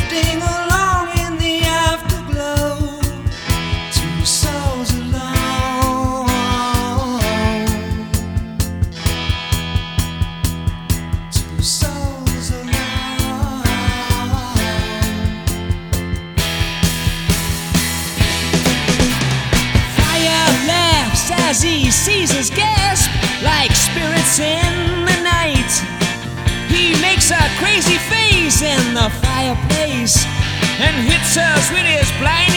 drifting along in the afterglow. Two souls alone. Two souls alone. Fire laughs as he sees us gasp like spirits in the night. He makes a crazy face in the fireplace and hits us with his blinding